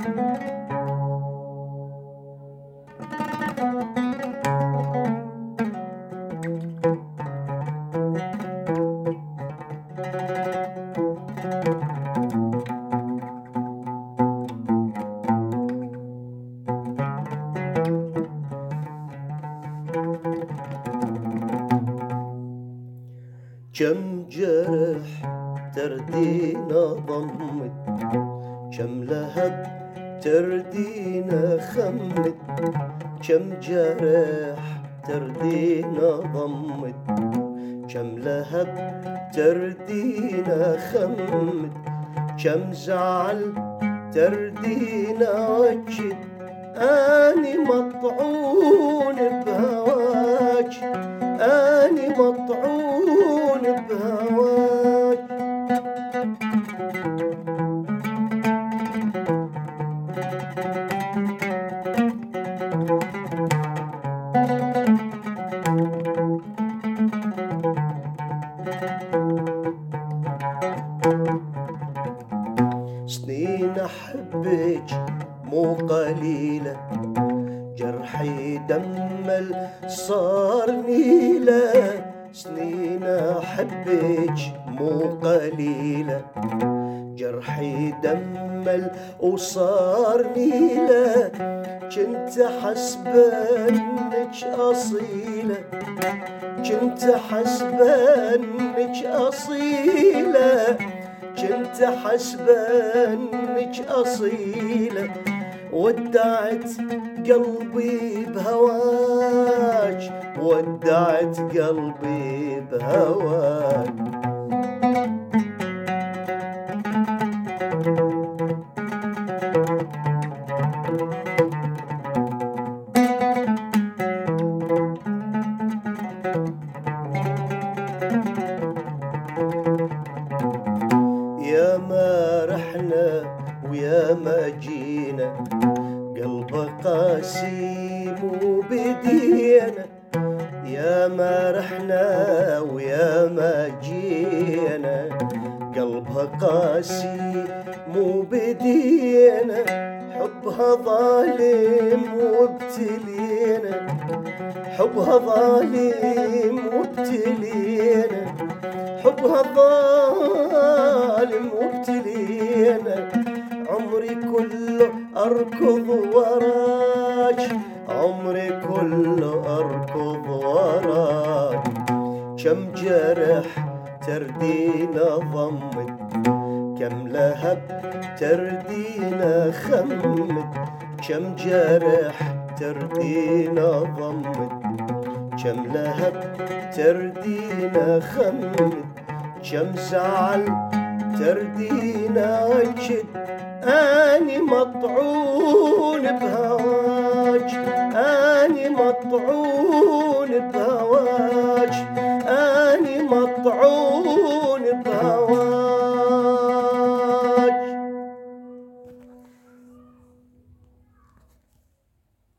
كم جرح تردينا ضمت، كم لهب تردينا خمت، كم جرح تردينا ضمت، كم لهب تردينا خمت، كم زعل تردينا وجد، أني مطعون بهواك، أني مطعون بهواك. سنين أحبك مو قليلة، جرحي دمل صار نيلة. سنين أحبك مو قليلة، جرحي دمل وصار نيلة. كنت حسبة انك أصيلة، كنت حسبة انك أصيلة، كنت حسبة انك أصيلة. ودعت قلبي بهواك، ودعت قلبي بهواك. يا ما رحنا ويا ما جينا، قلبه قاسي مو بدينا. يا ما رحنا ويا ما جينا، قلبها قاسي مو بدينا. حبها ظالم وابتلينا، حبها ظالم وابتلينا، حبها ظالم وابتلينا. عمري كله أركض وراك، عمري كله أركض وراك. كم جرح تردينا ضمت، كم لهب تردينا خمت، كم جرح تردينا ضمت، كم لهب تردينا خمت، كم زعل تردينا وجد. أني مطعون بهواك، أني مطعون بهواك، أني مطعون